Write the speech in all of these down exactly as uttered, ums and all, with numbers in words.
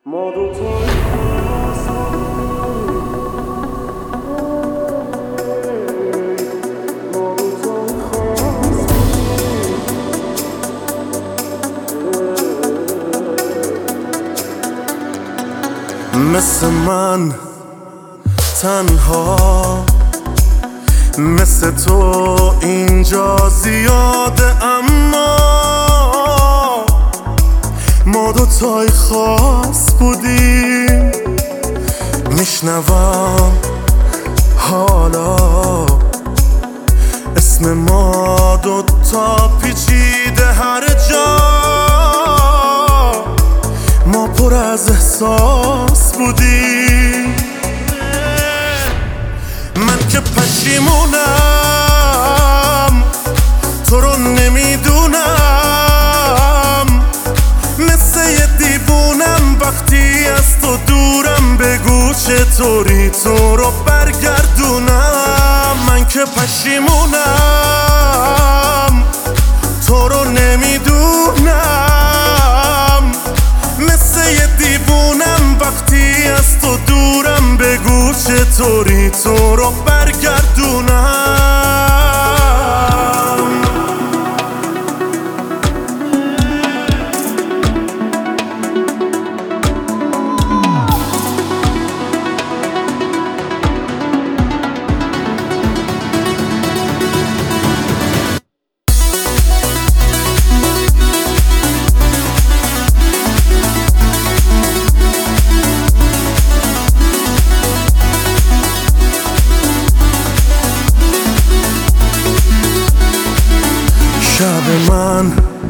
ما دوتا مثل من تنها، مثل تو اینجا زیاده، اما ما دوتای خاص بودیم. میشنوم حالا اسم ما دوتا پیچیده هر جا، ما پر از احساس بودیم. من که پشیمونم تو رو نمیدونم، مثل یه دیوونم وقتی از تو دورم. بگو چطوری تو رو برگردونم. من که پشیمونم تو رو نمیدونم، مثل یه دیوونم وقتی از تو دورم. بگو چطوری تو رو برگردونم. شب من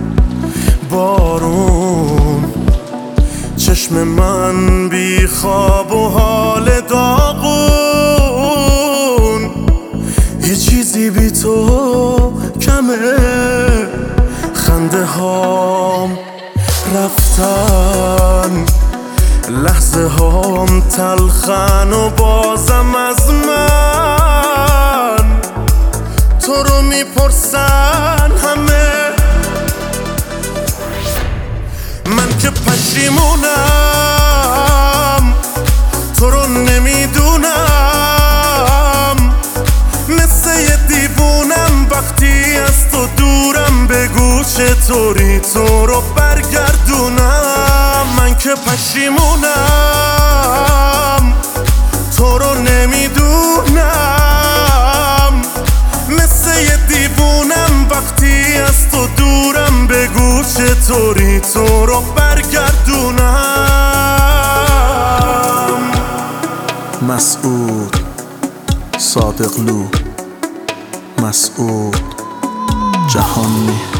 بارون، چشم من بی خواب و حال داغون. یه چیزی بی تو کمه، خنده هام رفتن، لحظه هام تلخن و بازم از من تو رو میپرسن همه. من که پشیمونم تو رو نمیدونم، مثل یه دیوونم وقتی از تو دورم. بگو چطوری تو رو برگردونم. من که پشیمونم تو رو نمیدونم، مثل یه دیوونم وقتی از تو دورم. بگو چطوری تو رو برگردونم. مسعود صادقلو، مسعود جهانی.